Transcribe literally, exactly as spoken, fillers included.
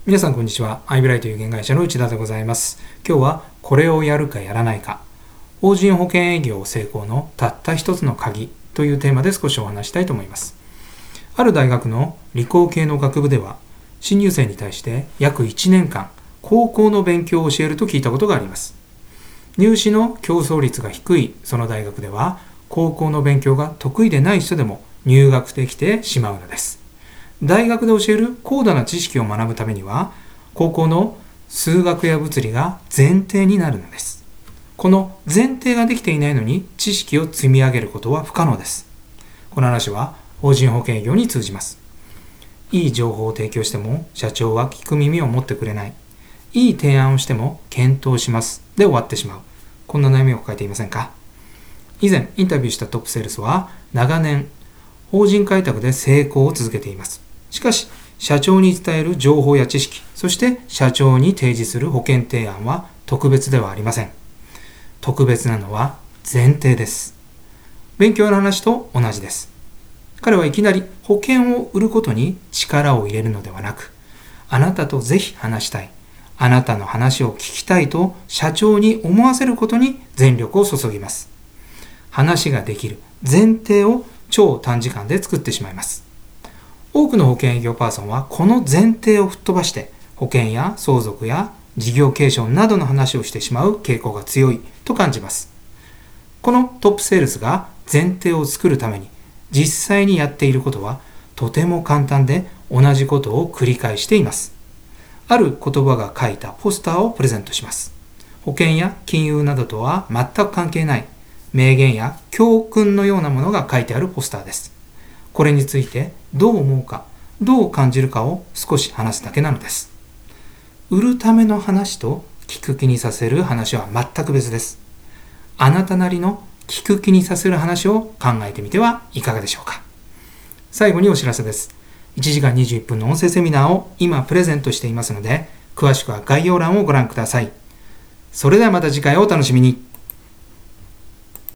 皆さんこんにちは。アイブライという有限会社の内田でございます。今日はこれをやるかやらないか、法人保険営業成功のたった一つの鍵というテーマで少しお話したいと思います。ある大学の理工系の学部では、新入生に対して約いちねんかん高校の勉強を教えると聞いたことがあります。入試の競争率が低いその大学では、高校の勉強が得意でない人でも入学できてしまうのです。大学で教える高度な知識を学ぶためには、高校の数学や物理が前提になるのです。この前提ができていないのに知識を積み上げることは不可能です。この話は法人保険営業に通じます。いい情報を提供しても社長は聞く耳を持ってくれない。いい提案をしても検討しますで終わってしまう。こんな悩みを抱えていませんか？以前インタビューしたトップセールスは長年法人開拓で成功を続けています。しかし、社長に伝える情報や知識、そして社長に提示する保険提案は特別ではありません。特別なのは前提です。勉強の話と同じです。彼はいきなり保険を売ることに力を入れるのではなく、あなたとぜひ話したい、あなたの話を聞きたいと社長に思わせることに全力を注ぎます。話ができる前提を超短時間で作ってしまいます。多くの保険営業パーソンはこの前提を吹っ飛ばして保険や相続や事業継承などの話をしてしまう傾向が強いと感じます。このトップセールスが前提を作るために実際にやっていることはとても簡単で同じことを繰り返しています。ある言葉が書いたポスターをプレゼントします。保険や金融などとは全く関係ない名言や教訓のようなものが書いてあるポスターです。これについてどう思うか、どう感じるかを少し話すだけなのです。売るための話と聞く気にさせる話は全く別です。あなたなりの聞く気にさせる話を考えてみてはいかがでしょうか。最後にお知らせです。いちじかんにじゅういっぷんの音声セミナーを今プレゼントしていますので、詳しくは概要欄をご覧ください。それではまた次回をお楽しみに。